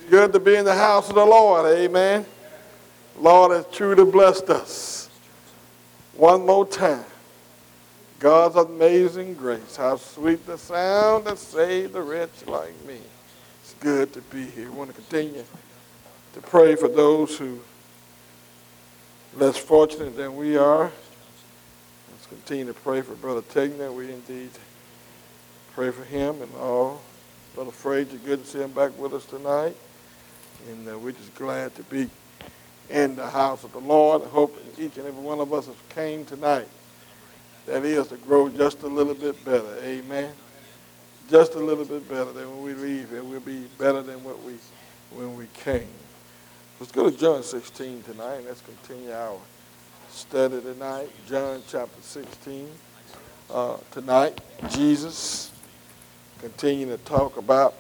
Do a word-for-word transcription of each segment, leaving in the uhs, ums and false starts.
Good to be in the house of the Lord, amen. Lord has truly blessed us. One more time. God's amazing grace. How sweet the sound that saved a wretch like me. It's good to be here. We want to continue to pray for those who are less fortunate than we are. Let's continue to pray for Brother Tegner. We indeed pray for him and all. Brother Frazier, good to see him back with us tonight. And uh, we're just glad to be in the house of the Lord. I hope each and every one of us has came tonight. That is to grow just a little bit better. Amen. Just a little bit better than when we leave, and we'll be better than what we when we came. Let's go to John sixteen tonight. Let's continue our study tonight. John chapter sixteen. Uh, tonight, Jesus continuing to talk about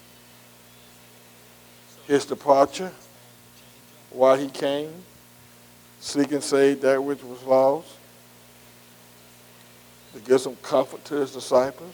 his departure, why he came, seek and save that which was lost, to give some comfort to his disciples.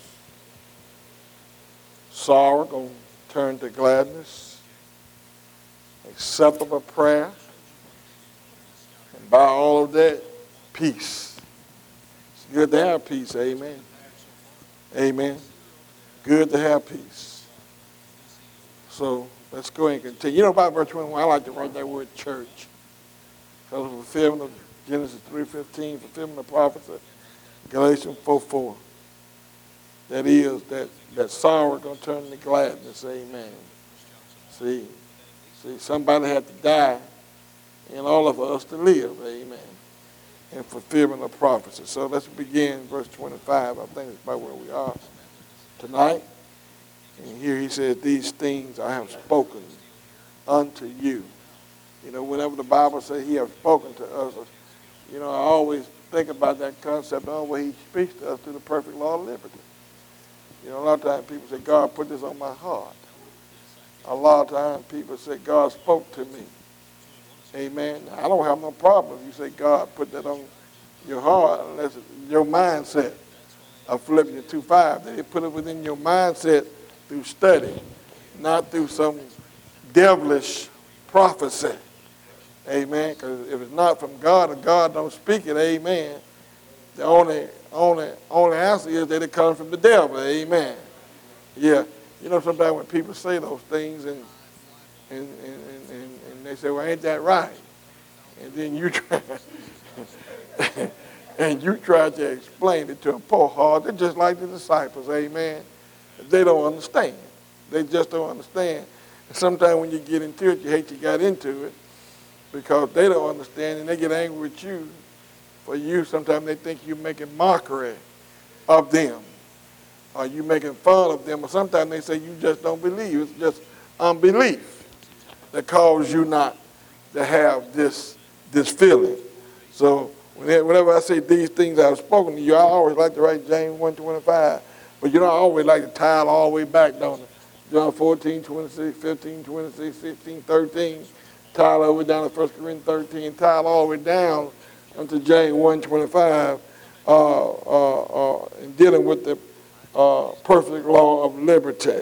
Sorrow going to turn to gladness, acceptable prayer, and by all of that, peace. It's good to have peace, amen. Amen. Good to have peace. So let's go ahead and continue. You know about verse twenty-one, I like to write that word church. Because of fulfillment of Genesis three fifteen, fulfillment of prophecy, Galatians four four. That is, that, that sorrow is going to turn into gladness, amen. See, see, somebody had to die and all of us to live, amen. And fulfillment of prophecy. So let's begin verse twenty-five. I think it's about where we are tonight. And here he says, these things I have spoken unto you. You know, whenever the Bible says he has spoken to us, you know, I always think about that concept on where he speaks to us through the perfect law of liberty. You know, a lot of times people say, God put this on my heart. A lot of times people say, God spoke to me. Amen. I don't have no problem if you say God put that on your heart, unless it's your mindset of Philippians two five. That he put it within your mindset through study, not through some devilish prophecy. Amen. Because if it's not from God and God don't speak it, amen, the only only only answer is that it comes from the devil. Amen. Yeah. You know, sometimes when people say those things and and, and, and, and they say, well, ain't that right? And then you try and you try to explain it to them. Poor heart, they're just like the disciples, amen. They don't understand. They just don't understand. And sometimes when you get into it, you hate you got into it because they don't understand and they get angry with you. For you, sometimes they think you're making mockery of them or you making fun of them. Or sometimes they say you just don't believe. It's just unbelief that causes you not to have this, this feeling. So whenever I say these things I've spoken to you, I always like to write James one twenty-five. But you know, I always like to tie it all the way back, don't I? John fourteen, twenty-six, fifteen, twenty-six, sixteen, thirteen. Tie it all the way down to First Corinthians thirteen. Tie it all the way down unto James one twenty-five. Uh, uh, uh, in dealing with the uh, perfect law of liberty.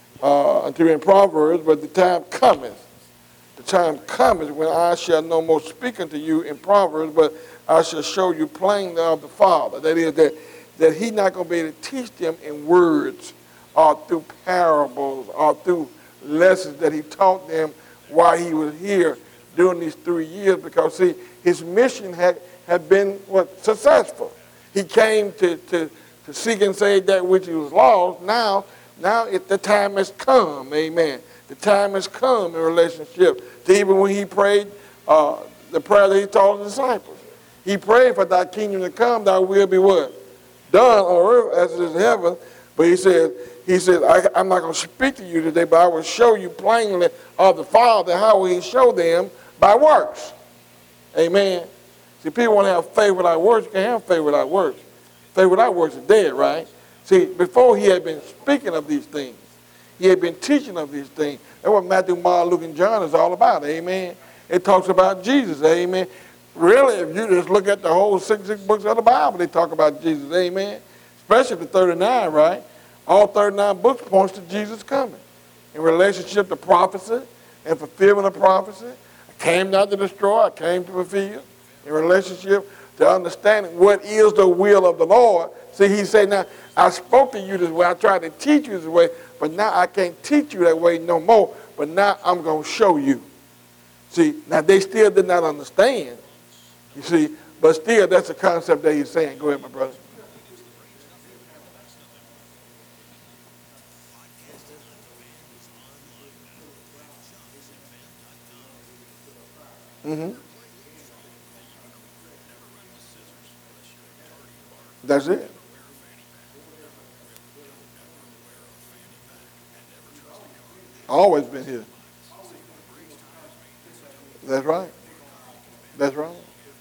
Uh, until in Proverbs, but the time cometh. The time cometh when I shall no more speak unto you in Proverbs, but I shall show you plainly of the Father. That is, that, that he's not going to be able to teach them in words or through parables or through lessons that he taught them while he was here during these three years. Because, see, his mission had, had been what, successful. He came to, to, to seek and save that which he was lost. Now, now it, the time has come, amen. The time has come in relationship to even when he prayed uh, the prayer that he taught the disciples. He prayed for thy kingdom to come, thy will be what? Done on earth as it is in heaven. But he said, he said, I, I'm not going to speak to you today, but I will show you plainly of the Father. How will he show them? By works. Amen. See, people want to have faith without works. You can't have faith without works. Faith without works is dead, right? See, before he had been speaking of these things, he had been teaching of these things. That's what Matthew, Mark, Luke, and John is all about, amen. It talks about Jesus, amen. Really, if you just look at the whole sixty-six books of the Bible, they talk about Jesus, amen. Especially the thirty-nine, right? All thirty-nine books points to Jesus coming. in relationship to prophecy and fulfillment of prophecy. I came not to destroy, I came to fulfill. In relationship to understanding what is the will of the Lord. See, he said, now, I spoke to you this way, I tried to teach you this way, but now I can't teach you that way no more, but now I'm going to show you. See, now they still did not understand, you see, but still that's the concept that he's saying. Go ahead, my brother. Mm-hmm. That's it. Always been here. That's right. That's right.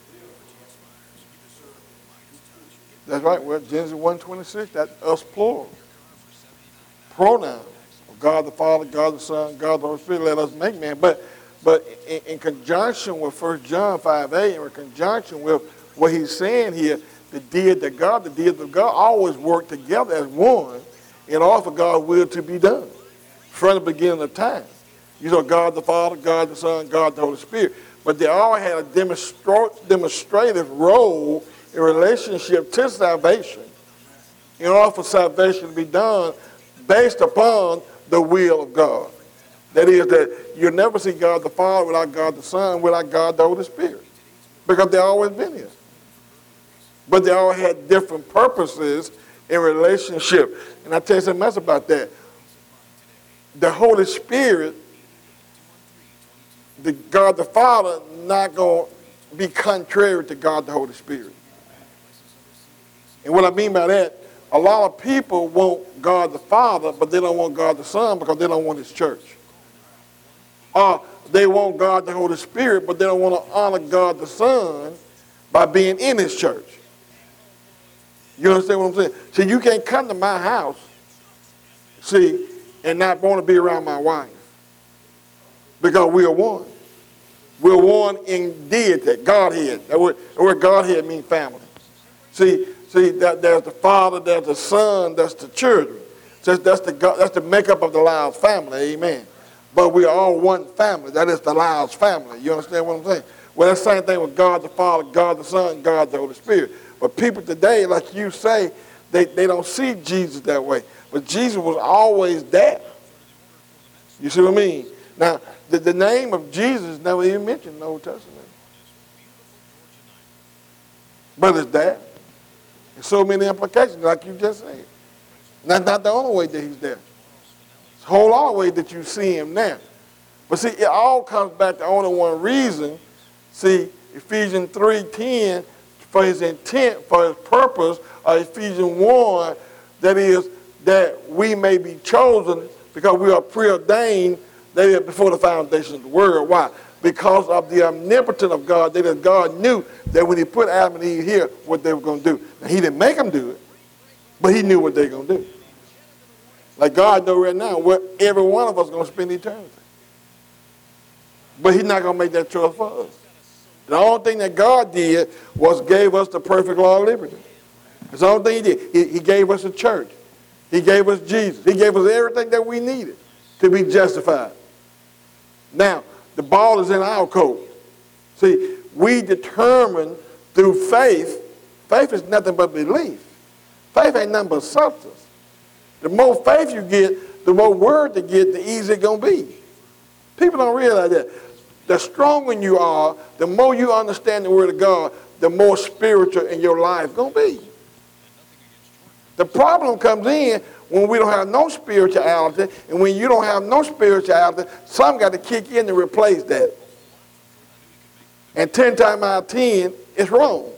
That's right. Well, Genesis one twenty-six, that's us plural. Pronoun. God the Father, God the Son, God the Holy Spirit, let us make man. But but in, in conjunction with First John five eight, and in conjunction with what he's saying here, the deity of God, the deity of God always work together as one in order for God's will to be done from the beginning of time. You know, God the Father, God the Son, God the Holy Spirit. But they all had a demonstra- demonstrative role in relationship to salvation in order for salvation to be done based upon the will of God. That is that you'll never see God the Father without God the Son, without God the Holy Spirit. Because they always been here. But they all had different purposes in relationship. And I tell you something else about that. The Holy Spirit, the God the Father, not going to be contrary to God the Holy Spirit. And what I mean by that, a lot of people want God the Father, but they don't want God the Son because they don't want his church. Or they want God the Holy Spirit, but they don't want to honor God the Son by being in his church. You understand what I'm saying? See, you can't come to my house, see, and not want to be around my wife. Because we are one. We're one in deity, Godhead. That word, the word Godhead means family. See, see, that there's the Father, there's the Son, there's the children. So that's the God, that's the makeup of the Lyles family, amen. But we are all one family. That is the Lyles family. You understand what I'm saying? Well, that's the same thing with God the Father, God the Son, God the Holy Spirit. But people today, like you say, they, they don't see Jesus that way. But Jesus was always there. You see what I mean? Now, the, the name of Jesus is never even mentioned in the Old Testament. But it's there. There's so many implications, like you just said. That's not the only way that he's there. It's a whole lot of ways that you see him now. But see, it all comes back to only one reason. See, Ephesians three ten, for his intent, for his purpose, of Ephesians one, that is, that we may be chosen because we are preordained, that is, before the foundation of the world. Why? Because of the omnipotence of God, that is, God knew that when he put Adam and Eve here, what they were going to do. Now, he didn't make them do it, but he knew what they were going to do. Like God knows right now where every one of us is going to spend eternity. But he's not going to make that choice for us. The only thing that God did was gave us the perfect law of liberty. That's the only thing he did. He, he gave us a church. He gave us Jesus. He gave us everything that we needed to be justified. Now, the ball is in our court. See, we determine through faith. Faith is nothing but belief. Faith ain't nothing but substance. The more faith you get, the more word you get, the easier it's going to be. People don't realize that. The stronger you are, the more you understand the word of God, the more spiritual in your life going to be. The problem comes in when we don't have no spirituality, and when you don't have no spirituality, some got to kick in to replace that. And ten times out of ten, it's wrong.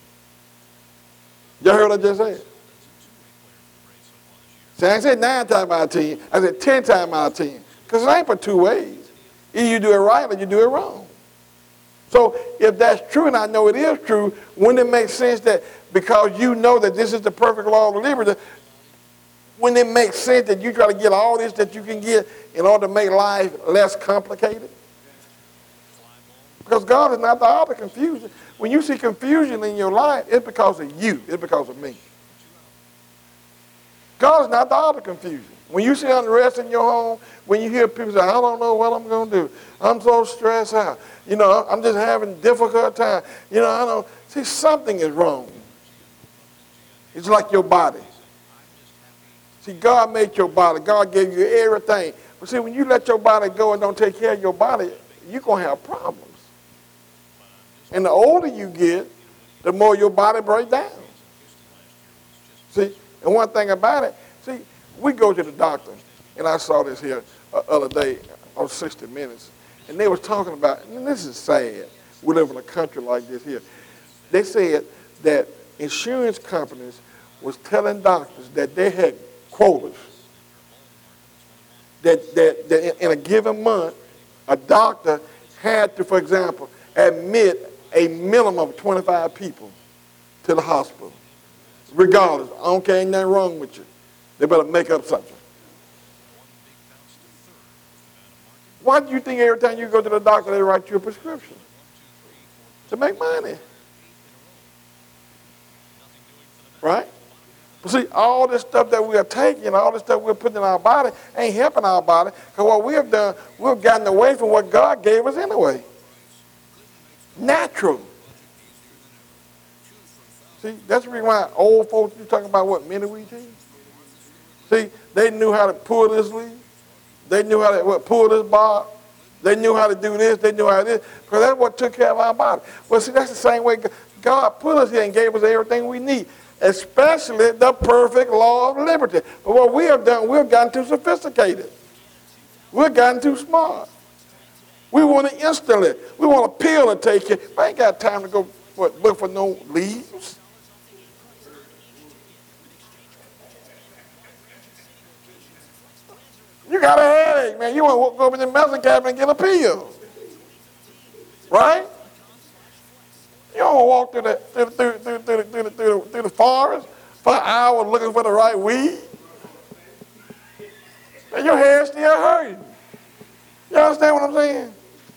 Y'all heard what I just said? See, I ain't said nine times out of ten. I said ten times out of ten. Because it ain't but two ways. Either you do it right or you do it wrong. So if that's true, and I know it is true, wouldn't it make sense that because you know that this is the perfect law of liberty, wouldn't it make sense that you try to get all this that you can get in order to make life less complicated? Because God is not the author of confusion. When you see confusion in your life, it's because of you. It's because of me. God is not the author of confusion. When you see unrest in your home, when you hear people say, I don't know what I'm going to do. I'm so stressed out. You know, I'm just having a difficult time. You know, I don't. See, something is wrong. It's like your body. See, God made your body. God gave you everything. But see, when you let your body go and don't take care of your body, you're going to have problems. And the older you get, the more your body breaks down. See, and one thing about it, see, we go to the doctor, and I saw this here uh, other day on sixty minutes, and they was talking about, and this is sad, we live in a country like this here. They said that insurance companies was telling doctors that they had quotas, that, that, that in a given month, a doctor had to, for example, admit a minimum of twenty-five people to the hospital. Regardless, I don't care, ain't nothing wrong with you. They better make up something. Why do you think every time you go to the doctor, they write you a prescription? To make money. Right? But see, all this stuff that we are taking, all this stuff we're putting in our body, ain't helping our body. Because what we have done, we've gotten away from what God gave us anyway. Natural. See, that's the reason why old folks, you talking about what, mini wheat tea? See, they knew how to pull this leaf. They knew how to what, pull this bark. They knew how to do this. They knew how to do this. Because that's what took care of our body. Well, see, that's the same way God put us here and gave us everything we need, especially the perfect law of liberty. But what we have done, we've gotten too sophisticated. We've gotten too smart. We want it instantly. We want a pill to take it. I ain't got time to go for, look for no leaves. You got a headache, man. You want to go over in the medicine cabinet and get a pill. Right? You don't want to walk through the, through, through, through, through, through, through, through the forest for an hour looking for the right weed. And your head's still hurting. You understand what I'm saying?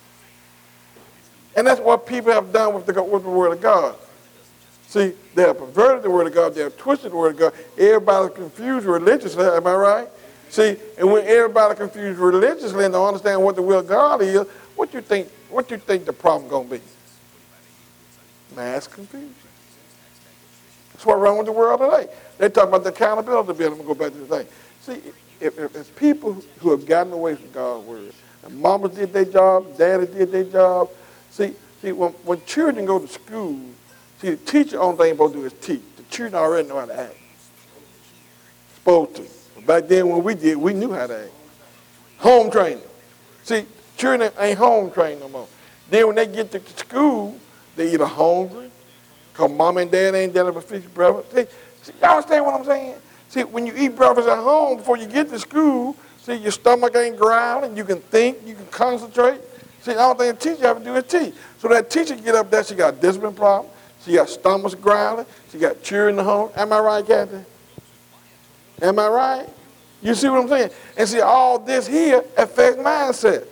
And that's what people have done with the, with the Word of God. See, they have perverted the Word of God. They have twisted the Word of God. Everybody's confused religiously. Am I right? See, and when everybody confused religiously and don't understand what the will of God is, what you think? What you think the problem gonna be? Mass confusion. That's what's wrong with the world today. They talk about the accountability bill. I'm gonna go back to the thing. See, if, if, if people who have gotten away from God's word, and mamas did their job, daddy did their job. See, see, when when children go to school, see, the teacher only thing supposed to do is teach. The children already know how to act. Supposed to. Back then when we did, we knew how to act. Home training. See, children ain't home trained no more. Then when they get to school, they either hungry, because mom and dad ain't done a fish breakfast. See, see, y'all understand what I'm saying? See, when you eat breakfast at home before you get to school, see, your stomach ain't growling, you can think, you can concentrate. See, the only thing the teacher have to do is teach. So that teacher get up there, she got a discipline problem, she got stomach growling, she got children at home. Am I right, Kathy? Am I right? You see what I'm saying? And see, all this here affects mindset.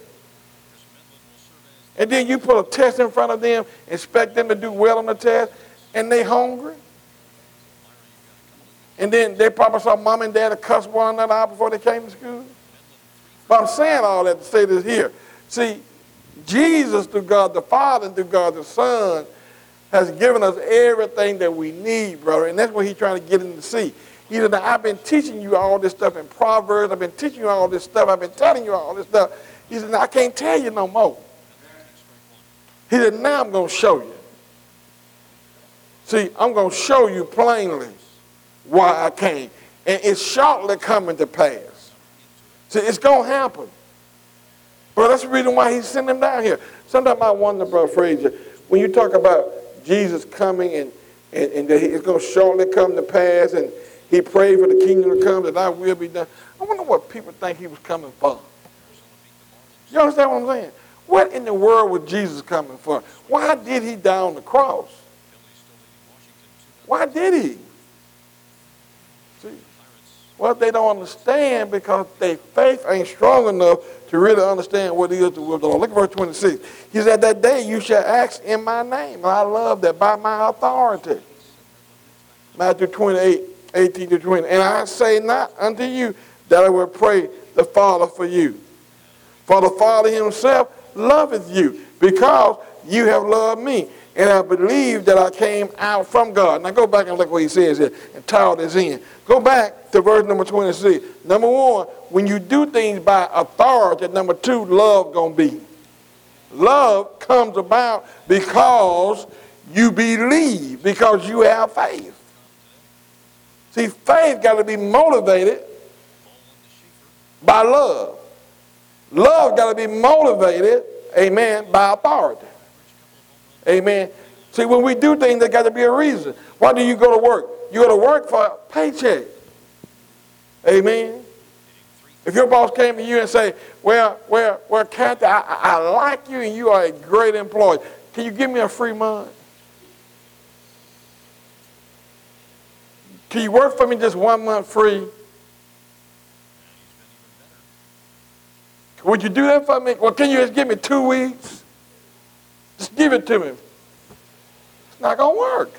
And then you put a test in front of them, expect them to do well on the test, and they hungry. And then they probably saw mom and dad cuss one another out before they came to school. But I'm saying all that to say this here. See, Jesus, through God the Father and through God the Son, has given us everything that we need, brother. And that's what he's trying to get them to see. He said, I've been teaching you all this stuff in Proverbs. I've been teaching you all this stuff. I've been telling you all this stuff. He said, I can't tell you no more. He said, now I'm going to show you. See, I'm going to show you plainly why I came. And it's shortly coming to pass. See, it's going to happen. But that's the reason why he sent them down here. Sometimes I wonder, Brother Frazier, when you talk about Jesus coming and, and, and that it's going to shortly come to pass and he prayed for the kingdom to come, that I will be done. I wonder what people think he was coming for. You understand what I'm saying? What in the world was Jesus coming for? Why did he die on the cross? Why did he? See? Well, they don't understand because their faith ain't strong enough to really understand what it is to will of the Lord. Look at verse twenty-six. He said, that day you shall ask in my name. And I love that, by my authority. Matthew twenty-eight. eighteen to twenty. And I say not unto you that I will pray the Father for you. For the Father himself loveth you, because you have loved me, and I believe that I came out from God. Now go back and look what he says here and tie all this in. Go back to verse number twenty-six. Number one, when you do things by authority, number two, love gonna be. Love comes about because you believe, because you have faith. See, faith got to be motivated by love. Love got to be motivated, amen, by authority. Amen. See, when we do things, there got to be a reason. Why do you go to work? You go to work for a paycheck. Amen. If your boss came to you and say, well, well, well, Kathy, I, I like you and you are a great employee. Can you give me a free month? Can you work for me just one month free? Would you do that for me? Well, can you just give me two weeks? Just give it to me. It's not going to work.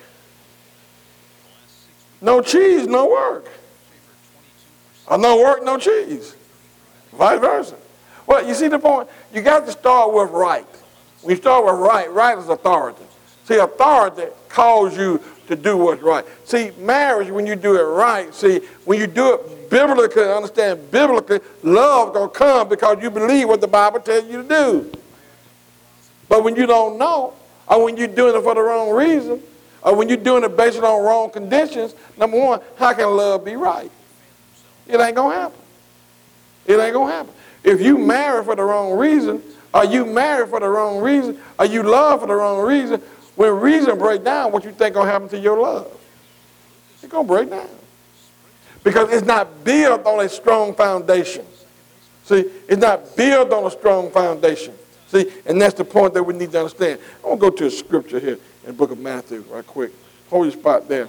No cheese, no work. Or no work, no cheese. Vice versa. Well, you see the point? You got to start with right. When you start with right, right is authority. See, authority calls you to do what's right. See, marriage, when you do it right, see, when you do it biblically, understand biblically, love going to come because you believe what the Bible tells you to do. But when you don't know, or when you're doing it for the wrong reason, or when you're doing it based on wrong conditions, number one, how can love be right? It ain't going to happen. It ain't going to happen. If you marry for the wrong reason, or you marry for the wrong reason, or you love for the wrong reason, when reason break down, what you think going to happen to your love? It's going to break down. Because it's not built on a strong foundation. See, it's not built on a strong foundation. See, and that's the point that we need to understand. I want to go to a scripture here in the book of Matthew right quick. Hold your spot there.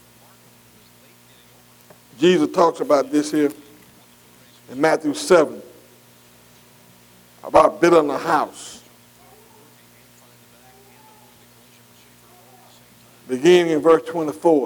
Jesus talks about this here in Matthew seven, about building a house. Beginning in verse twenty-four.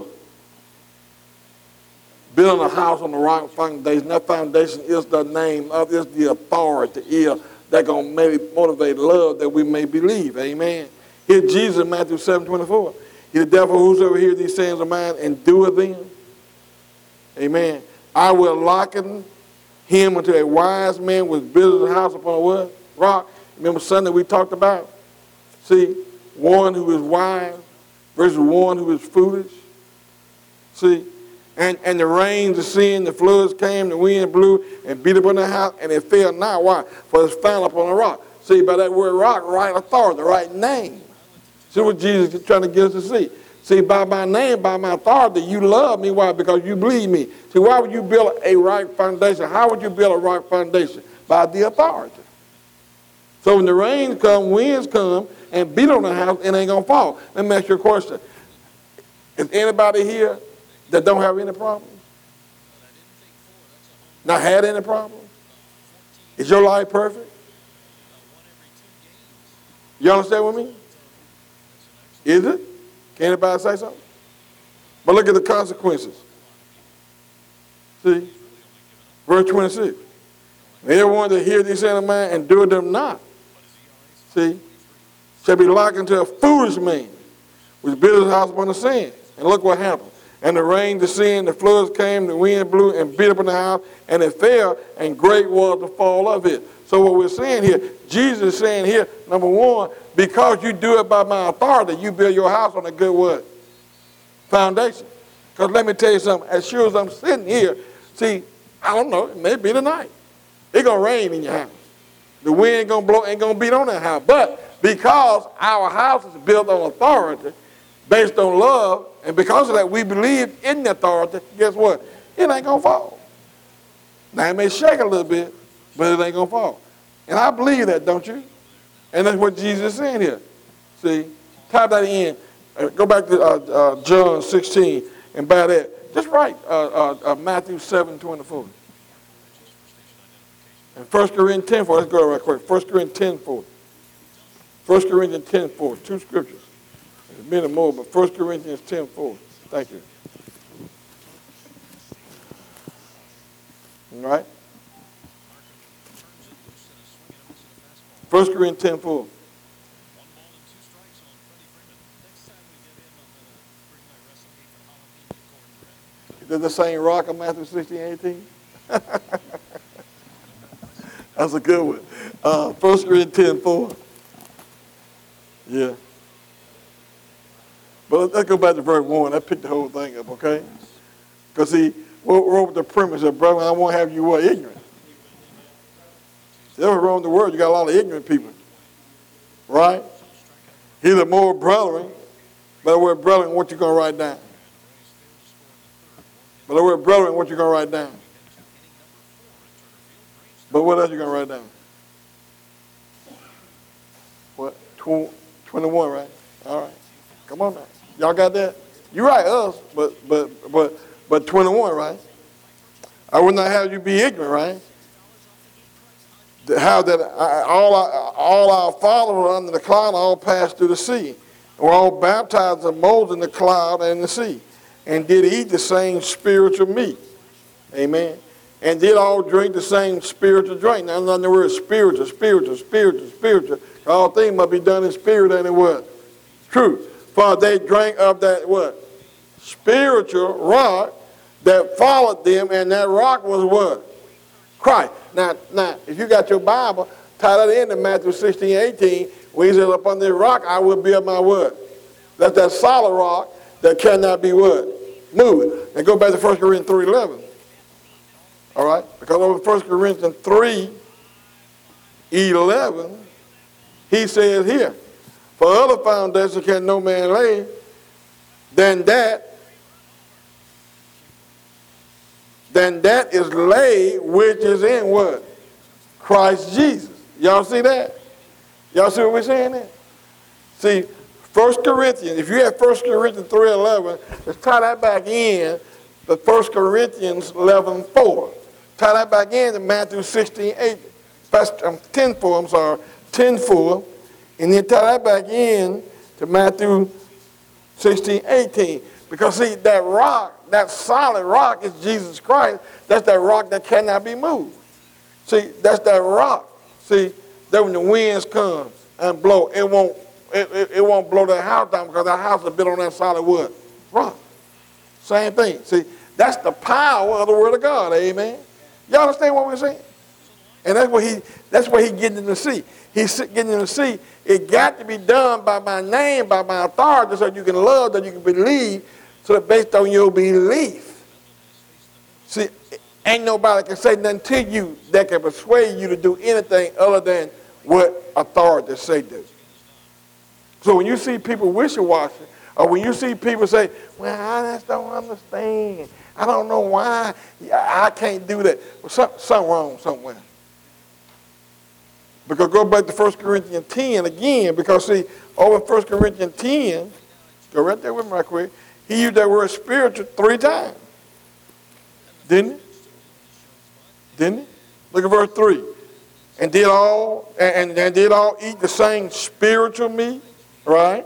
Building a house on the rock foundation. That foundation is the name of, is the authority, is that going to motivate love that we may believe. Amen. Here Jesus in Matthew seven twenty-four. He therefore whosoever hears these sayings of mine and doeth them, amen, I will liken him unto a wise man which builded a house upon a what? Rock. Remember Sunday we talked about? See, one who is wise versus one who is foolish. See, and, and the rain descended, the floods came, the wind blew and beat upon the house, and it fell not. Why? For it's found upon a rock. See, by that word rock, right authority, the right name. See what Jesus is trying to get us to see. See, by my name, by my authority, you love me. Why? Because you believe me. See, why would you build a right foundation? How would you build a right foundation? By the authority. So when the rains come, winds come, and beat on the house, it ain't going to fall. Let me ask you a question. Is anybody here that don't have any problems? Not had any problems? Is your life perfect? You understand what I mean? Is it? Can anybody say something? But look at the consequences. See? Verse twenty-six. Everyone that hears these sayings of mine and doeth them not, see, shall be likened to a foolish man which built his house upon the sand. And look what happened. And the rain descended, the floods came, the wind blew and beat upon the house, and it fell, and great was the fall of it. So what we're saying here, Jesus is saying here, number one, because you do it by my authority, you build your house on a good what? Foundation. Because let me tell you something, as sure as I'm sitting here, see, I don't know, it may be tonight. It's going to rain in your house. The wind ain't going to blow, ain't going to beat on that house. But because our house is built on authority, based on love, and because of that we believe in the authority, guess what? It ain't going to fall. Now it may shake a little bit, but it ain't going to fall. And I believe that, don't you? And that's what Jesus is saying here. See, type that in. Uh, go back to uh, uh, John sixteen, and by that, just write uh, uh, uh, Matthew seven twenty-four. And First Corinthians ten four, let's go right quick. First Corinthians ten four. First Corinthians ten four, two scriptures. There's many more, but First Corinthians ten four. Thank you. All right? First Corinthians ten four. Is the same rock of Matthew sixteen eighteen? That's a good one. Uh, First Corinthians ten four. Yeah. But let's go back to verse one. I picked the whole thing up, okay? Because see, we're over the premise of, brother, I won't have you what? Ignorant. That's what's wrong with the world. You got a lot of ignorant people. Right? He's the more brethren. By the word brethren, what you going to write down? By the word brethren, what you going to write down? But what else you going to write down? What? twenty-one, right? All right. Come on now. Y'all got that? You right, us, but but but but twenty-one, right? I would not have you be ignorant, right? How that all our, all our followers under the cloud all passed through the sea. We're all baptized in Moses in the cloud and the sea, and did eat the same spiritual meat. Amen. And did all drink the same spiritual drink. Now, in other words, spiritual, spiritual, spiritual, spiritual. All things must be done in spirit and in what? Truth. For they drank of that what? Spiritual rock that followed them, and that rock was what? Christ. Now, now, if you got your Bible, tie that into Matthew sixteen eighteen, where he says, upon this rock I will build my what? That's that solid rock that cannot be what? Moved. Now go back to First Corinthians three eleven. All right? Because over First Corinthians three eleven, he says here, for other foundation can no man lay than that, than that is laid which is in what? Christ Jesus. Y'all see that? Y'all see what we're saying there? See, First Corinthians, if you have First Corinthians three eleven, let's tie that back in to First Corinthians eleven four. Tie that back in to Matthew sixteen eight, ten four, I'm sorry, ten four. And then tie that back in to Matthew sixteen eighteen. Because see, that rock, that solid rock is Jesus Christ. That's that rock that cannot be moved. See, that's that rock. See, that when the winds come and blow, it won't, it, it, it won't blow that house down because that house is built on that solid wood. Rock. Same thing. See, that's the power of the word of God. Amen. Y'all understand what we're saying? And that's what he that's what he getting in the sea. He's getting in the sea. It got to be done by my name, by my authority, so you can love, that you can believe, so that based on your belief. See, ain't nobody can say nothing to you that can persuade you to do anything other than what authority say do. So when you see people wishy-washy, or when you see people say, well, I just don't understand. I don't know why. I can't do that. Well, something, something wrong somewhere. Because go back to First Corinthians ten again, because see, over in First Corinthians ten, go right there with me right quick, he used that word spiritual three times. Didn't he? Didn't he? Look at verse three. And did all, and, and did all eat the same spiritual meat, right?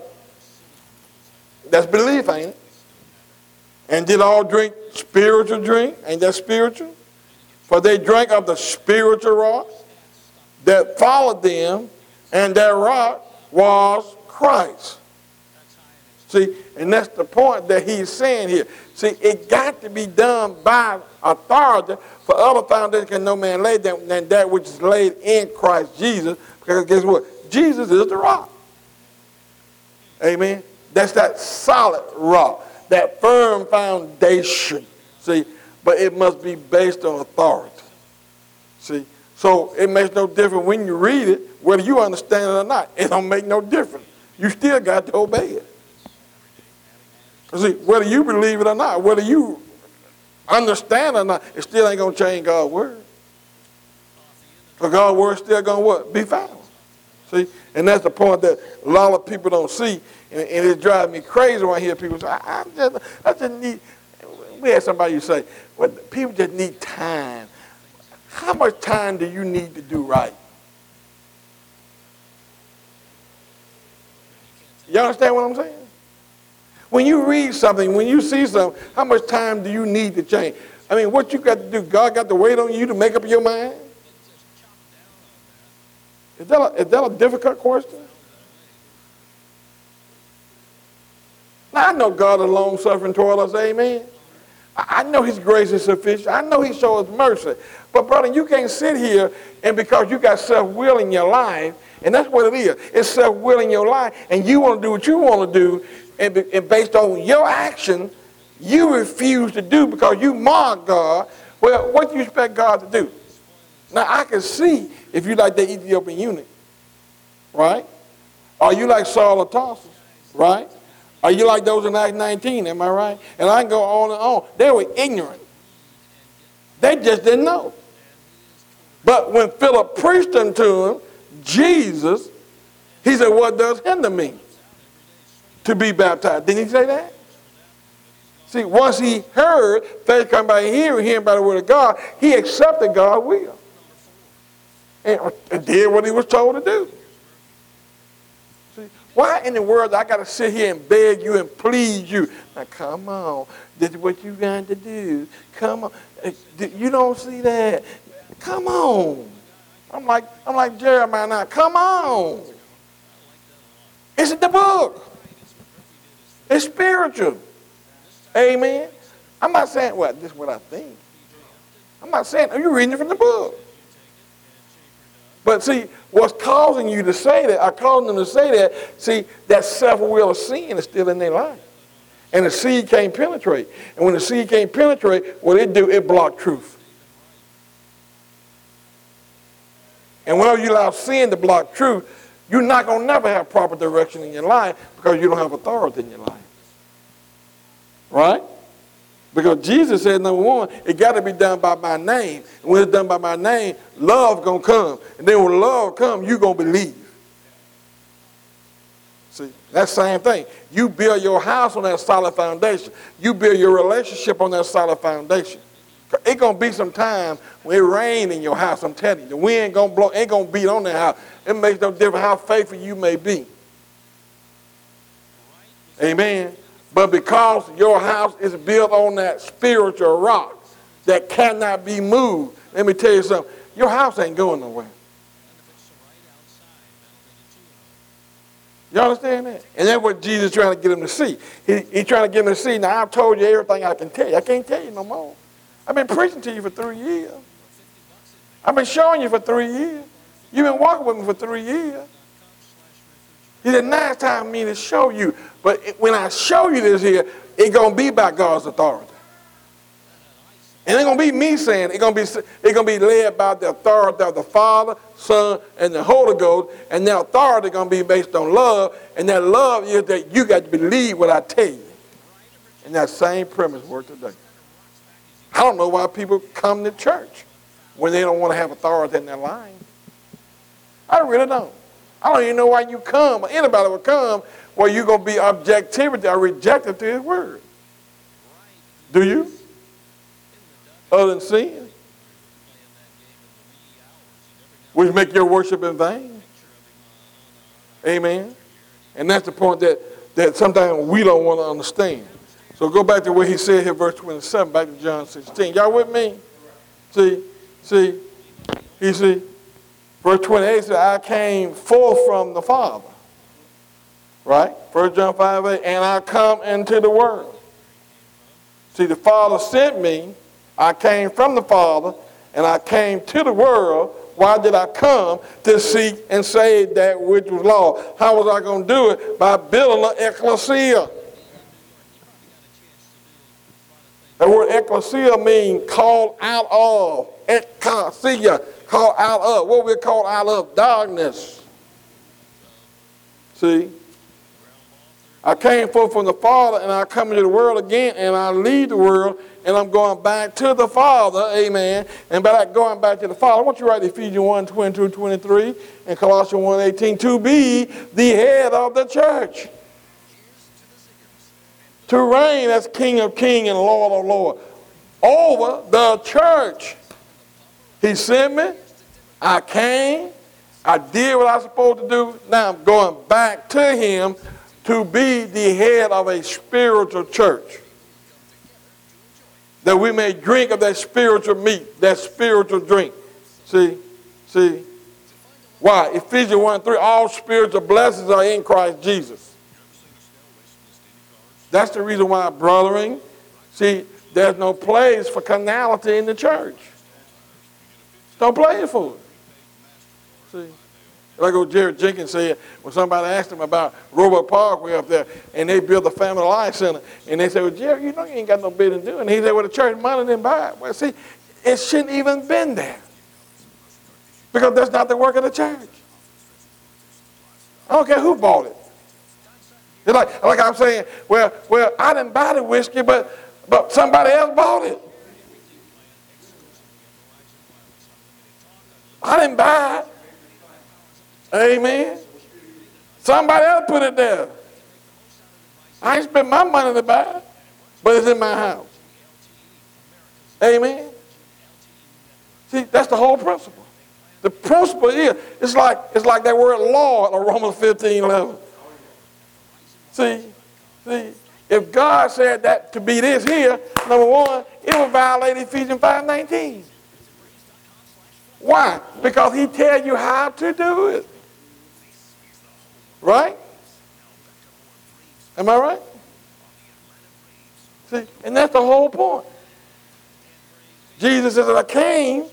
That's belief, ain't it? And did all drink spiritual drink, ain't that spiritual? For they drank of the spiritual rock that followed them, and that rock was Christ. See, and that's the point that he's saying here. See, it got to be done by authority, for other foundation can no man lay than, than that which is laid in Christ Jesus, because guess what? Jesus is the rock. Amen? That's that solid rock, that firm foundation. See, but it must be based on authority. See, so it makes no difference when you read it, whether you understand it or not. It don't make no difference. You still got to obey it. See, whether you believe it or not, whether you understand it or not, it still ain't going to change God's word. Because God's word still going to what? Be found. See, and that's the point that a lot of people don't see, and, and it drives me crazy when I hear people say, I, I, just, I just need, we had somebody say, well, people just need time. How much time do you need to do right? You understand what I'm saying? When you read something, when you see something, how much time do you need to change? I mean, what you got to do? God got to wait on you to make up your mind? Is that a, is that a difficult question? Now, I know God is long-suffering toward us, amen. I know his grace is sufficient. I know he shows mercy. But, brother, you can't sit here and because you got self-will in your life, and that's what it is. It's self-will in your life, and you want to do what you want to do, and, be, and based on your action, you refuse to do because you mock God. Well, what do you expect God to do? Now, I can see if you like the Ethiopian eunuch, right? Or you like Saul of Tarsus, right? Are you like those in Acts nineteen, am I right? And I can go on and on. They were ignorant. They just didn't know. But when Philip preached unto him, Jesus, he said, what does hinder me to be baptized? Didn't he say that? See, once he heard, faith come by hearing, hearing by the word of God, he accepted God's will. And, and did what he was told to do. Why in the world I got to sit here and beg you and plead you? Now, come on. This is what you got to do. Come on. You don't see that? Come on. I'm like, I'm like Jeremiah now. Come on. It's in the book. It's spiritual. Amen. I'm not saying, well, this is what I think. I'm not saying, are you reading it from the book? But see, what's causing you to say that, or causing them to say that, see, that self-will of sin is still in their life. And the seed can't penetrate. And when the seed can't penetrate, what it do, it block truth. And whenever you allow sin to block truth, you're not going to never have proper direction in your life because you don't have authority in your life. Right? Because Jesus said, number one, it got to be done by my name. And when it's done by my name, love going to come. And then when love comes, you're going to believe. See, that's the same thing. You build your house on that solid foundation. You build your relationship on that solid foundation. It's going to be some time when it rain in your house, I'm telling you. The wind going to blow, ain't going to beat on that house. It makes no difference how faithful you may be. Amen. But because your house is built on that spiritual rock that cannot be moved, let me tell you something, your house ain't going nowhere. You understand that? And that's what Jesus is trying to get him to see. He, he's trying to get him to see, now I've told you everything I can tell you. I can't tell you no more. I've been preaching to you for three years. I've been showing you for three years. You've been walking with me for three years. He said, now it's time for me to show you. But it, when I show you this here, it's going to be by God's authority. And it's going to be me saying, it's going to be, it's going to be led by the authority of the Father, Son, and the Holy Ghost. And that authority is going to be based on love. And that love is that you got to believe what I tell you. And that same premise works today. I don't know why people come to church when they don't want to have authority in their life. I really don't. I don't even know why you come, or anybody will come, where you're going to be objectivity or rejected to his word. Do you? Other than sin? Which make your worship in vain. Amen. And that's the point that, that sometimes we don't want to understand. So go back to what he said here, verse twenty-seven, back to John sixteen. Y'all with me? See, see, you see, verse twenty-eight says, I came forth from the Father. Right? First John five eight, and I come into the world. See, the Father sent me. I came from the Father, and I came to the world. Why did I come? To seek and save that which was lost. How was I going to do it? By building an ecclesia. The word ecclesia means called out of. Ecclesia, called out of. What we're called out of? Darkness. See? I came forth from the Father, and I come into the world again, and I leave the world, and I'm going back to the Father, amen. And by that going back to the Father, I want you to write Ephesians one, twenty-two, twenty-three, and Colossians one, eighteen, to be the head of the church. To reign as King of kings and Lord of lords over the church. He sent me. I came. I did what I was supposed to do. Now I'm going back to him to be the head of a spiritual church. that we may drink of that spiritual meat, that spiritual drink. See, see. Why? Ephesians one three, all spiritual blessings are in Christ Jesus. That's the reason why, brethren, see, there's no place for carnality in the church. Don't play it for it. See? Like old Jerry Jenkins said, when somebody asked him about Robert Parkway up there, and they built the Family Life Center, and they said, well, Jerry, you know you ain't got no business doing it. He said, well, the church money didn't buy it. Well, see, it shouldn't even been there. Because that's not the work of the church. I don't care who bought it. It's like, like I'm saying, well, well, I didn't buy the whiskey, but, but somebody else bought it. I didn't buy it. Amen. Somebody else put it there. I ain't spent my money to buy it, but it's in my house. Amen. See, that's the whole principle. The principle is, it's like, it's like that word law in Romans fifteen eleven. See, see, if God said that to be this here, number one, it would violate Ephesians five nineteen. Why? Because he tells you how to do it. Right? Am I right? See, and that's the whole point. Jesus says, I came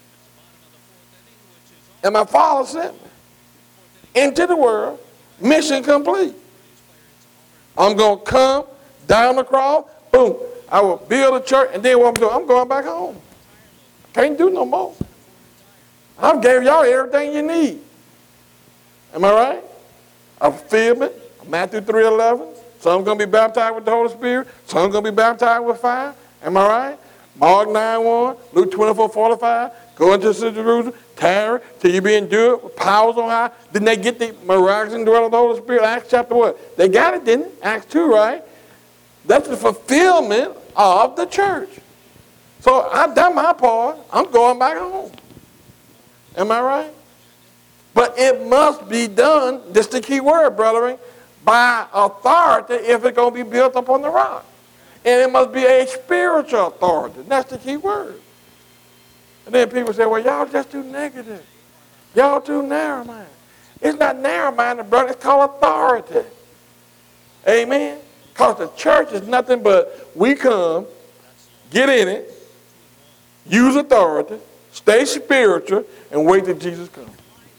and my Father sent me into the world, mission complete. I'm going to come down the cross, boom, I will build a church, and then what I'm doing, I'm going back home. Can't do no more. I've gave y'all everything you need. Am I right? I fulfilled it. Matthew three eleven. Some going to be baptized with the Holy Spirit. Some going to be baptized with fire. Am I right? Mark nine one. Luke twenty-four forty-five. Go into Jerusalem. Tarry till you be endured with powers on high. Didn't they get the miraculous indwelling of the Holy Spirit? Acts chapter what? They got it, didn't they? Acts two, right? That's the fulfillment of the church. So I've done my part. I'm going back home. Am I right? But it must be done, this is the key word, brethren, by authority if it's going to be built upon the rock. And it must be a spiritual authority. That's the key word. And then people say, well, y'all just too negative. Y'all too narrow-minded. It's not narrow-minded, brother. It's called authority. Amen? Because the church is nothing but we come, get in it, use authority, stay spiritual, and wait till Jesus comes.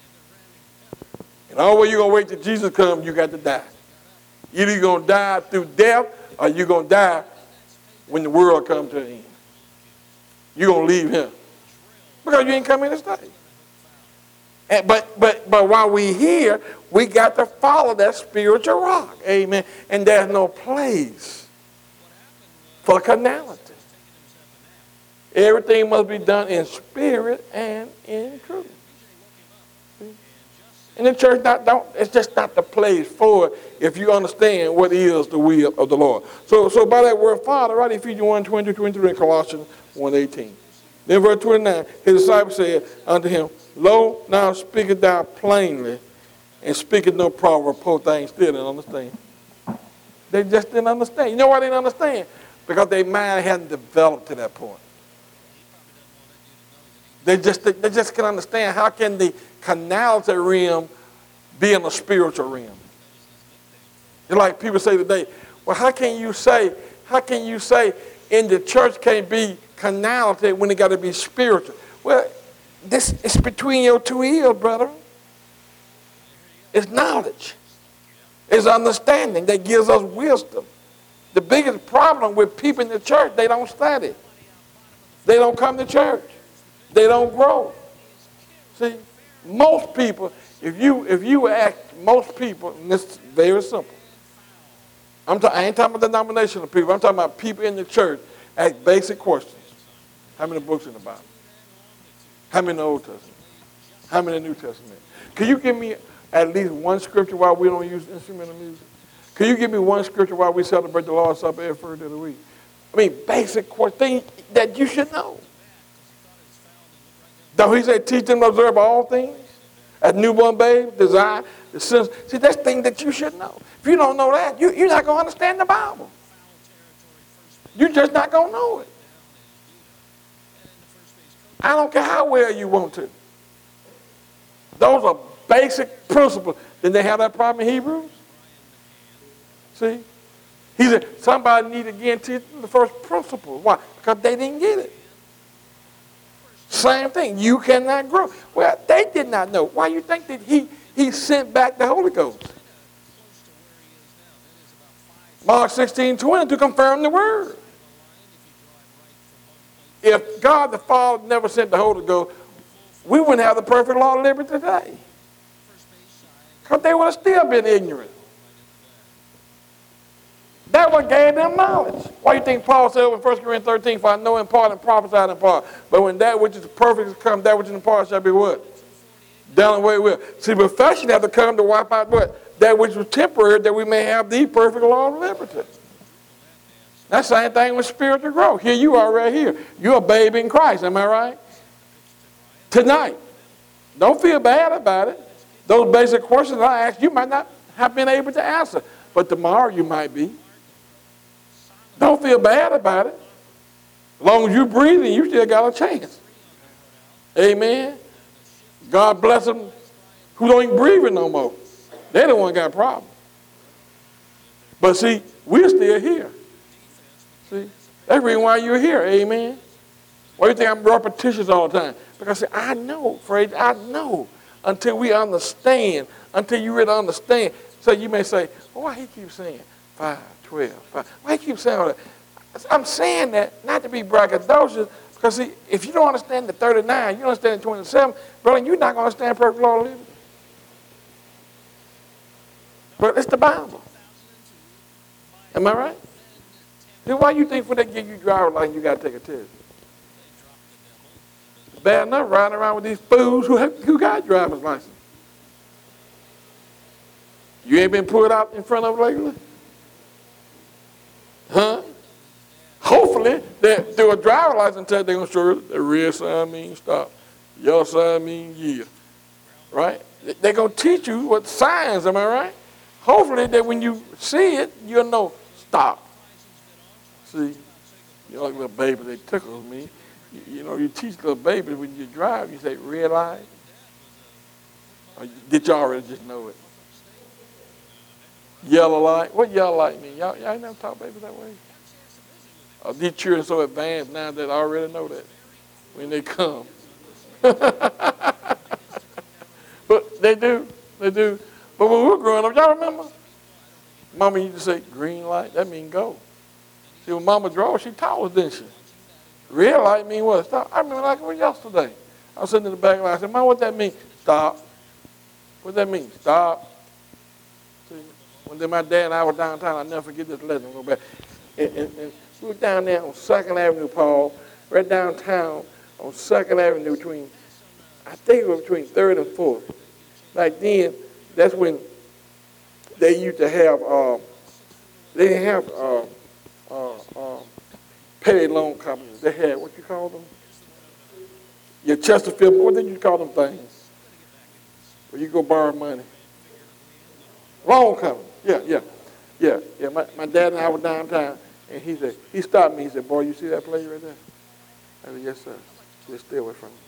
And all way you're going to wait till Jesus comes, you got to die. Either you're going to die through death, or you're going to die when the world comes to an end. You're going to leave him. Because you ain't come in to stay. And, but, but, but while we're here, we got to follow that spiritual rock. Amen. And there's no place for carnality. Everything must be done in spirit and in truth. See? And the church, not, don't, it's just not the place for it if you understand what is the will of the Lord. So, so by that word Father, right, Ephesians one twenty, twenty-three, and Colossians one eighteen. Then verse twenty-nine, his disciples said unto him, Lo, now speaketh thou plainly, and speaketh no proverb. Poor things still didn't understand. They just didn't understand. You know why they didn't understand? Because their mind hadn't developed to that point. They just, they just can understand how can the carnality realm be in the spiritual realm. It's like people say today, well, how can you say, how can you say in the church can't be carnality when it got to be spiritual? Well, this is between your two ears, brother. It's knowledge. It's understanding that gives us wisdom. The biggest problem with people in the church, they don't study. They don't come to church. They don't grow. See, most people, if you if you ask most people, and this is very simple. I'm ta- I ain't talking about denominational people. I'm talking about people in the church ask basic questions. How many books in the Bible? How many in the Old Testament? How many in the New Testament? Can you give me at least one scripture why we don't use instrumental music? Can you give me one scripture why we celebrate the Lord's Supper every first day of the week? I mean, basic things that you should know. Don't he say, teach them to observe all things? As newborn babes, desire, the sins. See, that's things that you should know. If you don't know that, you, you're not going to understand the Bible. You're just not going to know it. I don't care how well you want to. Those are basic principles. Didn't they have that problem in Hebrews? See? He said, somebody need to guarantee the first principle. Why? Because they didn't get it. Same thing. You cannot grow. Well, they did not know. Why do you think that he, he sent back the Holy Ghost? Mark sixteen twenty to confirm the word. If God the Father never sent the Holy Ghost, we wouldn't have the perfect law of liberty today. Because they would have still been ignorant. That what gave them knowledge. Why do you think Paul said in First Corinthians thirteen, for I know in part and prophesy in part. But when that which is perfect is come, that which is in part shall be what? Done away with. See, perfection had to come to wipe out what? That which was temporary, that we may have the perfect law of liberty. That same thing with spiritual growth. Here you are right here. You're a babe in Christ, am I right? Tonight. Don't feel bad about it. Those basic questions I asked, you might not have been able to answer. But tomorrow you might be. Don't feel bad about it. As long as you're breathing, you still got a chance. Amen. God bless them who don't even breathe it no more. They the one got a problem. But see, we're still here. See, that's the reason why you're here. Amen. Why do you think I'm repetitious all the time? Because see, I know, Fred, I know. Until we understand, until you really understand. So you may say, well, why he keeps saying five, twelve, five? Why he keeps saying all that? I'm saying that not to be braggadocious, because see, if you don't understand the thirty-nine, you don't understand the twenty-seven, brother, you're not going to understand perfect law of liberty. But it's the Bible. Am I right? Then why you think when they give you driver's license, you got to take a test? It's bad enough riding around with these fools who, have, who got driver's license. You ain't been pulled out in front of lately? Huh? Hopefully, that through a driver's license test, they're going to show you the red sign means stop. Yellow sign means yeah. Right? They're going to teach you what signs, am I right? Hopefully that when you see it, you'll know, stop. See, you know, like little baby, they tickle me. You, you know, you teach little babies when you drive, you say red light. Or did you already just know it? Yellow light. What yellow light mean? Y'all, y'all never taught babies that way? Oh, these children so advanced now that I already know that when they come. But they do. They do. But when we were growing up, y'all remember? Mama used to say, green light, that mean go. See, when Mama drove, she taught us, didn't she? Red light mean what? Stop. I remember like it was yesterday. I was sitting in the back line. I said, Mom, what that mean? Stop. What that mean? Stop. See, when then my dad and I were downtown, I'll never forget this lesson. Go back. And, and, and we were down there on second Avenue, Paul, right downtown on second Avenue between, I think it was between third and fourth. Like then, that's when they used to have, uh, they didn't have uh, uh, uh, payday loan companies. They had, what you call them? Your Chesterfield, what did you call them things? Where you go borrow money. Loan company, yeah, yeah, yeah, yeah. My, my dad and I were downtown, and he said, he stopped me, he said, boy, you see that place right there? I said, yes, sir. Just stay away from it.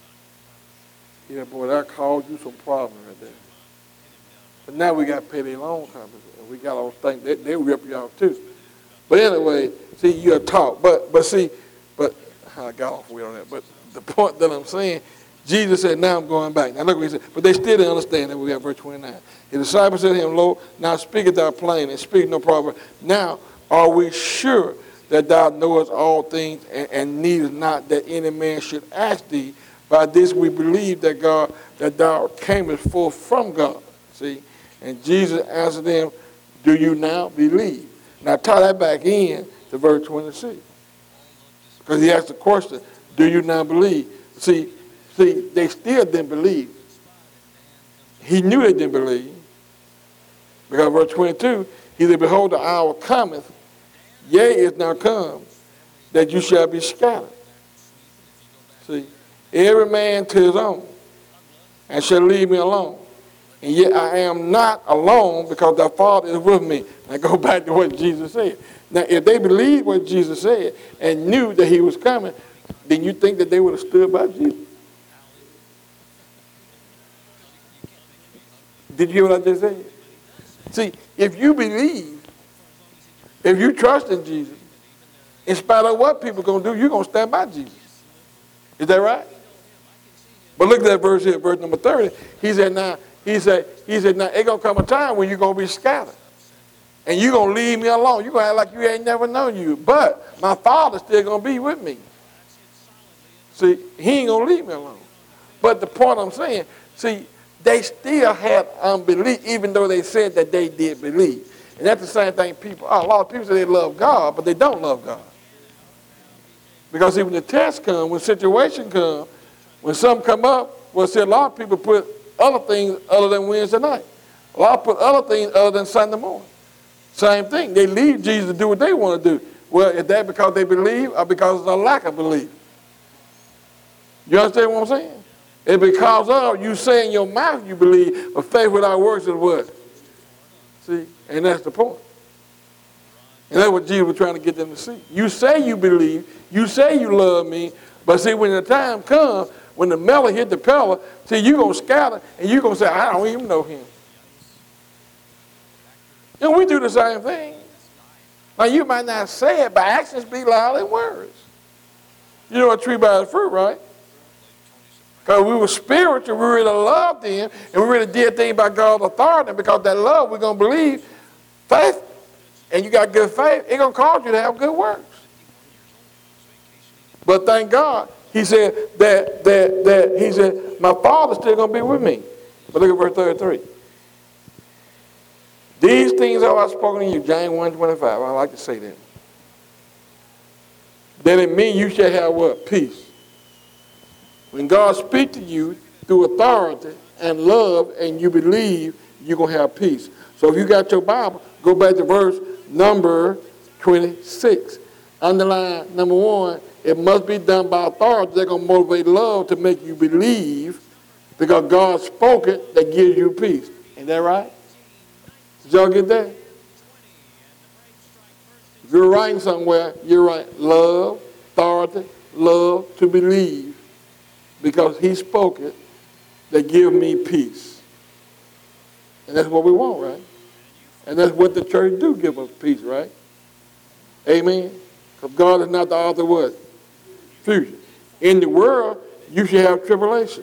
He said, boy, that caused you some problems right there. But now we got payday loan companies, and we got all those things, they, they rip you off too. But anyway, see, you're taught. But but see, but I got off way on that. But the point that I'm saying, Jesus said, now I'm going back. Now look what he said. But they still didn't understand that. We got verse twenty-nine. His disciples said to him, Lo, now speaketh thou plain, and speak no proverb. Now are we sure that thou knowest all things, and, and needest not that any man should ask thee? By this we believe that God, that thou camest forth from God. See? And Jesus answered them, do you now believe? Now tie that back in to verse twenty-six. Because he asked the question, do you now believe? See, see, they still didn't believe. He knew they didn't believe. Because verse twenty-two, he said, behold, the hour cometh, yea, is now come, that you shall be scattered. See, every man to his own, and shall leave me alone. And yet I am not alone, because thy Father is with me. Now go back to what Jesus said. Now if they believed what Jesus said and knew that he was coming, then you think that they would have stood by Jesus? Did you hear what I just said? See, if you believe, if you trust in Jesus, in spite of what people are going to do, you're going to stand by Jesus. Is that right? But look at that verse here, verse number thirty. He said, now, he said, he said, now, it's going to come a time when you're going to be scattered. And you're going to leave me alone. You're going to act like you ain't never known you. But my Father's still going to be with me. See, he ain't going to leave me alone. But the point I'm saying, see, they still had unbelief, even though they said that they did believe. And that's the same thing people, oh, a lot of people say they love God, but they don't love God. Because see, when the test comes, when situation comes, when something come up, well, see, a lot of people put other things other than Wednesday night. A lot put other things other than Sunday morning. Same thing. They leave Jesus to do what they want to do. Well, is that because they believe or because of a lack of belief? You understand what I'm saying? It's because of you say in your mouth you believe, but faith without works is what? See? And that's the point. And that's what Jesus was trying to get them to see. You say you believe, you say you love me, but see, when the time comes, when the melon hit the pellet, see, you're going to scatter, and you're going to say, I don't even know him. And we do the same thing. Now, you might not say it, but actions speak louder than words. You know a tree by its fruit, right? Because we were spiritual, we really loved him, and we really did things by God's authority. And because that love, we're going to believe faith, and you got good faith, it's going to cause you to have good works. But thank God, he said that, that, that he said, my Father's still going to be with me. But look at verse thirty-three. These things have I spoken to you, James one twenty-five. I like to say that. That in me you shall have what? Peace. When God speaks to you through authority and love and you believe, you're going to have peace. So if you got your Bible, go back to verse number twenty-six. Underline number one, it must be done by authority. They're going to motivate love to make you believe because God spoke it that gives you peace. Ain't that right? Did y'all get that? If you're writing somewhere, you're right. Love, authority, love to believe. Because he spoke it, that give me peace. And that's what we want, right? And that's what the church do give us peace, right? Amen? Because God is not the author of what? Fusion. In the world, you should have tribulation.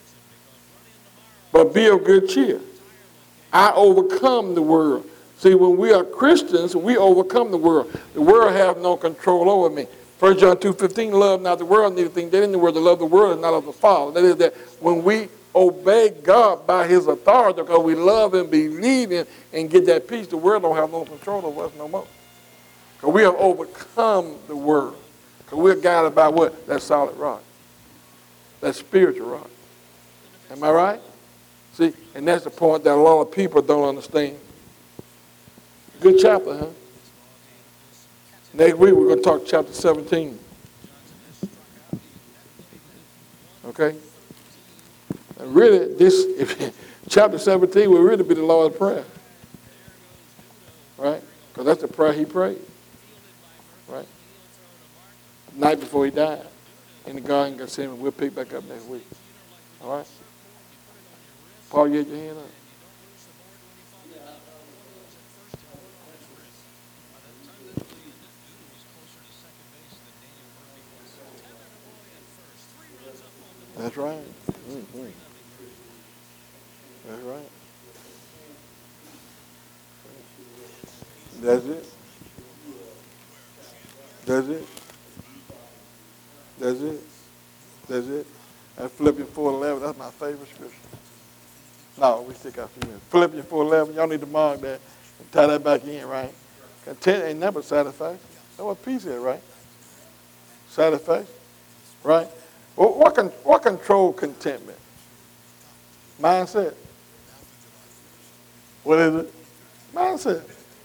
But be of good cheer. I overcome the world. See, when we are Christians, we overcome the world. The world has no control over me. First John two fifteen, love not the world, neither think that in the world. To love the world is not of the Father. That is that when we obey God by his authority, because we love him, believe him, and get that peace, the world don't have no control over us no more. Because we have overcome the world. Because we're guided by what? That solid rock. That spiritual rock. Am I right? See, and that's the point that a lot of people don't understand. Good chapter, huh? Next week we're going to talk chapter seventeen. Okay? And really, this if, chapter seventeen will really be the Lord's Prayer. Right? Because that's the prayer he prayed. Right? The night before he died. In the Garden of Gethsemane. We'll pick back up next week. All right? Paul, you had your hand up. That's right. Mm-hmm. That's right. That's it. That's it. That's it. That's it. That's Philippians four eleven. That's my favorite scripture. No, we still got a few minutes. Philippians four eleven. Y'all need to mark that and tie that back in, right? Content ain't never satisfaction. That's what peace is, right? Satisfaction, right? Well, what, con- what control contentment? Mindset. What is it? Mindset.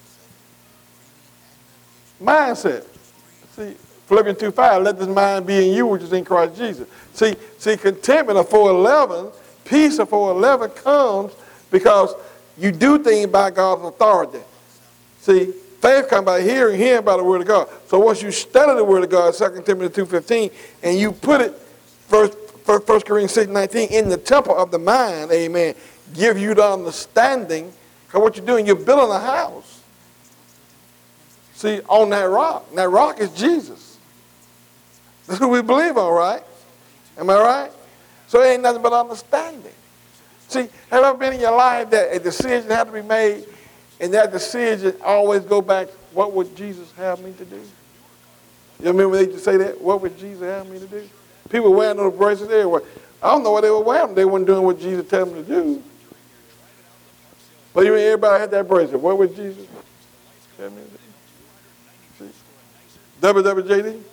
Mindset. See, Philippians two five, let this mind be in you, which is in Christ Jesus. See, see, contentment of four eleven, peace of four eleven comes because you do things by God's authority. See, faith comes by hearing, hearing by the word of God. So once you study the word of God, Second Timothy two fifteen, and you put it, First, First Corinthians six nineteen, in the temple of the mind, amen, give you the understanding. Because what you're doing, you're building a house. See, on that rock. And that rock is Jesus. That's who we believe on, right? Am I right? So it ain't nothing but understanding. See, have you ever been in your life that a decision had to be made, and that decision always go back, what would Jesus have me to do? You remember they used to say that? What would Jesus have me to do? People wearing those bracelets everywhere. I don't know what they were wearing. They weren't doing what Jesus told them to do. But even everybody had that bracelet. What would Jesus have me to do? See? W W J D?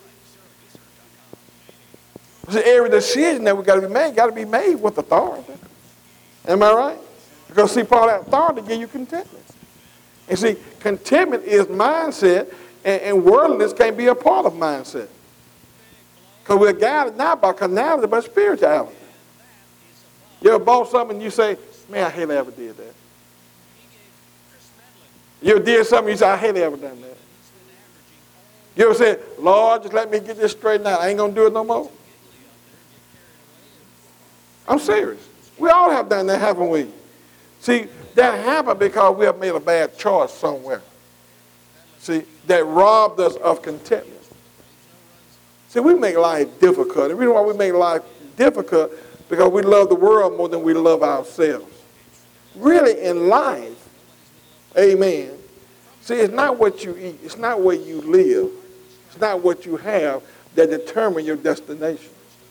See, every decision that we got to be made got to be made with authority. Am I right? Because see, part of that authority gives you contentment. And see, contentment is mindset, and, and worldliness can't be a part of mindset. Because we're guided not by carnality, but spirituality. You ever bought something and you say, man, I hate I ever did that. You ever did something and you say, I hate I ever done that. You ever said, Lord, just let me get this straightened out. I ain't going to do it no more. I'm serious. We all have done that, haven't we? See, that happened because we have made a bad choice somewhere. See, that robbed us of contentment. See, we make life difficult. The reason why we make life difficult because we love the world more than we love ourselves. Really, in life, amen, see, it's not what you eat. It's not where you live. It's not what you have that determine your destination.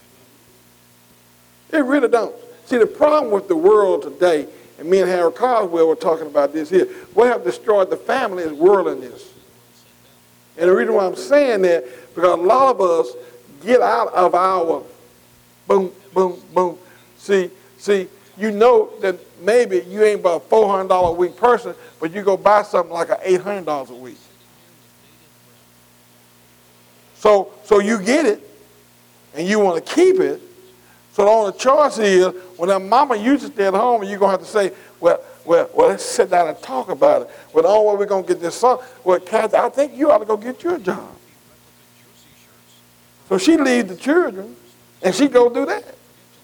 It really don't. See, the problem with the world today, and me and Harold Carswell were talking about this here, what have destroyed the family is worldliness. And the reason why I'm saying that, because a lot of us get out of our boom, boom, boom. See, see, you know that maybe you ain't about a four hundred dollars a week person, but you go buy something like an eight hundred dollars a week. So, so you get it, and you want to keep it. So the only choice is, when that mama used to stay at home, and you're going to have to say, well, well, well, let's sit down and talk about it. Well, the only way we're going to get this son, well, Kathy, I think you ought to go get you a job. So she leaves the children, and she go do that.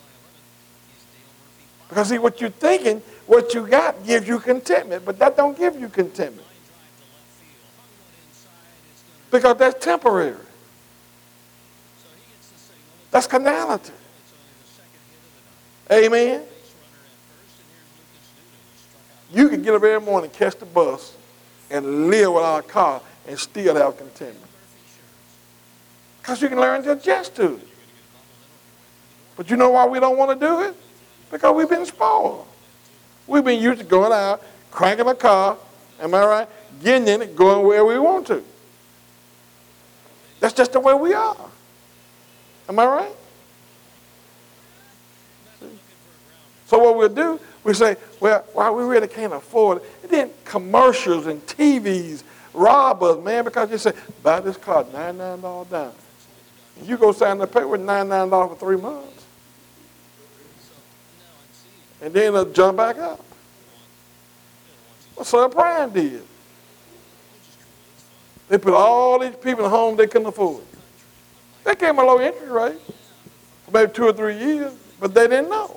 Because see, what you're thinking, what you got gives you contentment, but that don't give you contentment. Because that's temporary. That's carnality. Amen. You can get up every morning, catch the bus, and live without a car and still have contentment. Because you can learn to adjust to it. But you know why we don't want to do it? Because we've been spoiled. We've been used to going out, cranking a car, am I right? Getting in it, going where we want to. That's just the way we are. Am I right? So what we'll do, we say, well, well, we really can't afford it. And then commercials and T Vs rob us, man, because they say, buy this car, ninety-nine dollars down. And you go sign the paper with ninety-nine dollars for three months. And then it'll jump back up. What Subprime did. They put all these people in homes they couldn't afford. They gave them a low interest rate for maybe two or three years, but they didn't know.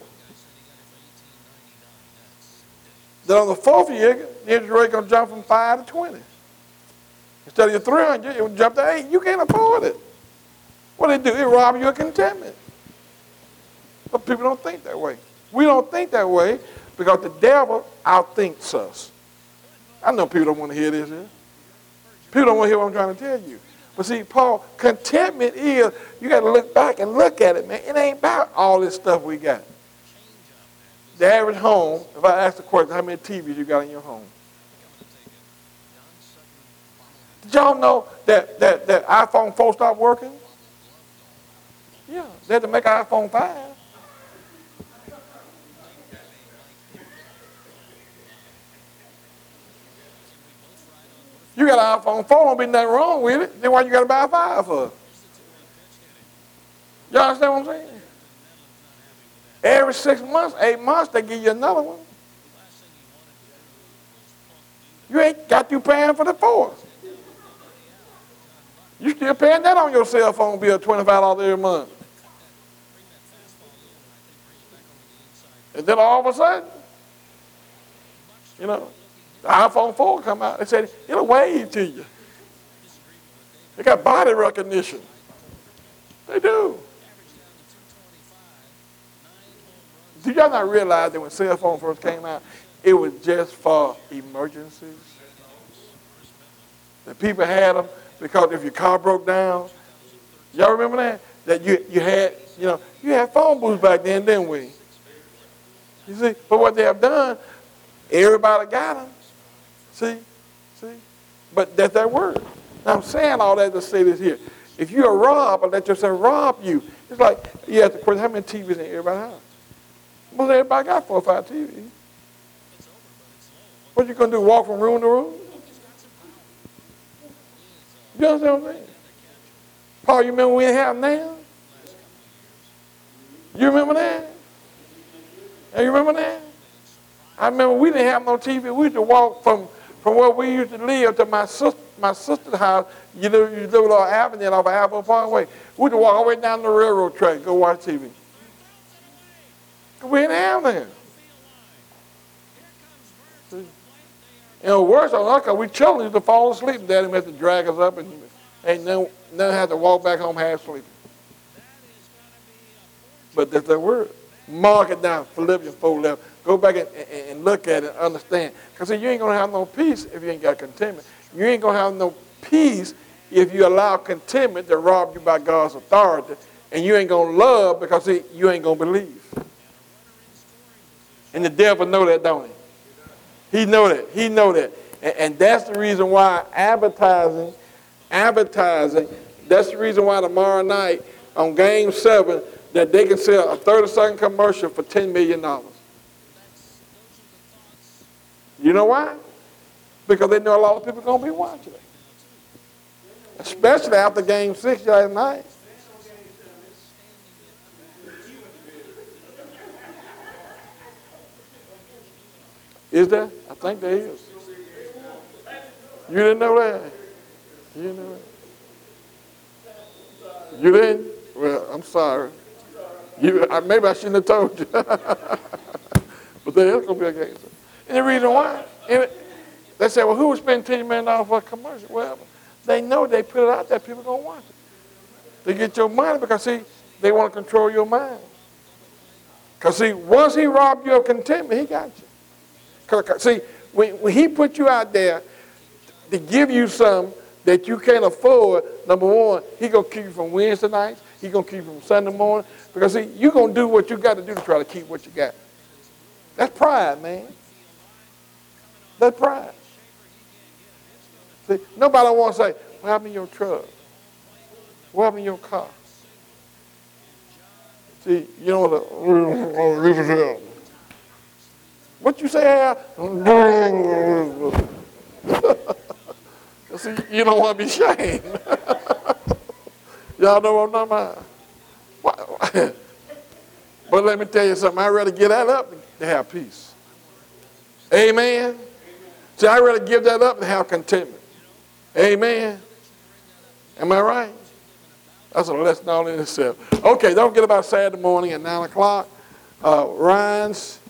Then on the fourth year, the interest rate going to jump from five to twenty. Instead of your three hundred, it would jump to eight. You can't afford it. What do they do? It rob you of contentment. But people don't think that way. We don't think that way because the devil outthinks us. I know people don't want to hear this here. People don't want to hear what I'm trying to tell you. But see, Paul, contentment is, you got to look back and look at it, man. It ain't about all this stuff we got. The average home, if I ask the question, how many T Vs you got in your home? Did y'all know that, that, that iPhone four stopped working? Yeah, they had to make an iPhone five. You got an iPhone four, don't be nothing wrong with it. Then why you got to buy a five for? Y'all understand what I'm saying? Every six months, eight months, they give you another one. You ain't got you paying for the force. You still paying that on your cell phone bill, twenty-five dollars every month. And then all of a sudden, you know, the iPhone four come out. They said it'll wave to you. They got body recognition. They do. Do y'all not realize that when cell phone first came out, it was just for emergencies? That people had them because if your car broke down, y'all remember that? That you, you had, you know, you had phone booths back then, didn't we? You see, but what they have done, everybody got them. See, see, but that's that word. Now I'm saying all that to say this here. If you're a robber, let yourself rob you. It's like you have to question how many T Vs in everybody's house. Most everybody got four or five T Vs. What you gonna do? Walk from room to room? You understand what I'm saying? Paul, you remember we didn't have them now? You remember that? And you remember that? I remember we didn't have no T V. We used to walk from, from where we used to live to my sister, my sister's house. You live, you live on Avenue off of Apple Parkway. We used to walk all the way down the railroad track and go watch T V. We didn't have that. See? You know, worse on us, because we children used to fall asleep and Daddy had to drag us up and ain't none, none had to walk back home half sleeping. But that's that word. Mark it down, Philippians four eleven. Go back and, and, and look at it and understand. Because you ain't going to have no peace if you ain't got contentment. You ain't going to have no peace if you allow contentment to rob you by God's authority. And you ain't going to love because see, you ain't going to believe. And the devil know that, don't he? He know that. He know that. And, and that's the reason why advertising, advertising, that's the reason why tomorrow night on Game seven, that they can sell a thirty-second commercial for ten million dollars. You know why? Because they know a lot of people are going to be watching it. Especially after Game six last night. Is there? I think there is. You didn't know that? You didn't know that? You didn't? Well, I'm sorry. You, I, maybe I shouldn't have told you. But there's going to be a game. And the reason why, and it, they say, well, who would spend ten million dollars for a commercial? Well, they know they put it out there, people are going to watch it. They get your money because, see, they want to control your mind. Because, see, once he robbed you of contentment, he got you. Cause, see, when, when he put you out there to give you something that you can't afford, number one, he going to keep you from Wednesday nights. He going to keep you from Sunday morning. Because, see, you're going to do what you got to do to try to keep what you got. That's pride, man. That's pride. See, nobody wants to say, what happened in your truck? What happened in your car? See, you know what? What you say, Al? See, you don't want to be shamed. Y'all know what I'm talking about? But let me tell you something. I'd rather get that up than have peace. Amen? See, I'd rather give that up than have contentment. Amen? Am I right? That's a lesson all in itself. Okay, don't get about Saturday morning at nine o'clock. Uh, Ryan's